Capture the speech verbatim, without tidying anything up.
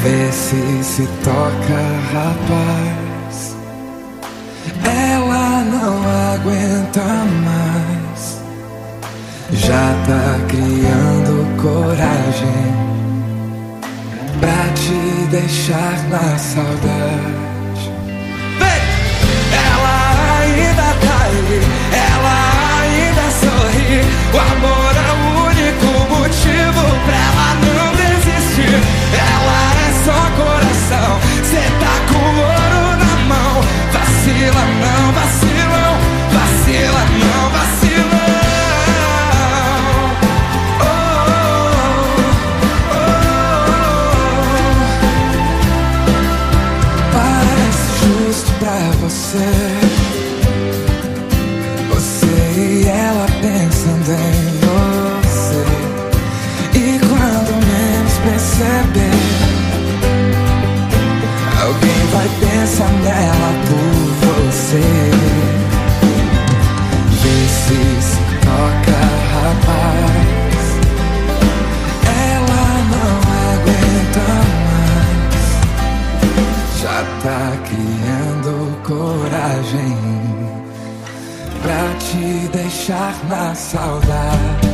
Vê se se toca, rapaz. Ela não aguenta mais. Já tá criando coragem pra te deixar na saudade. Vem! Ela ainda tá aí, ela ainda sorri. O amor é o único motivo pra ela não desistir. Ela é só coração, cê tá com ouro na mão. Vacila não, vacilão, vacila não, vacilão. Você, você e ela pensando em você. E quando menos perceber, alguém vai pensar nela por você. Vê se se toca, rapaz. Ela não aguenta mais. Já tá criando coragem pra te deixar na saudade.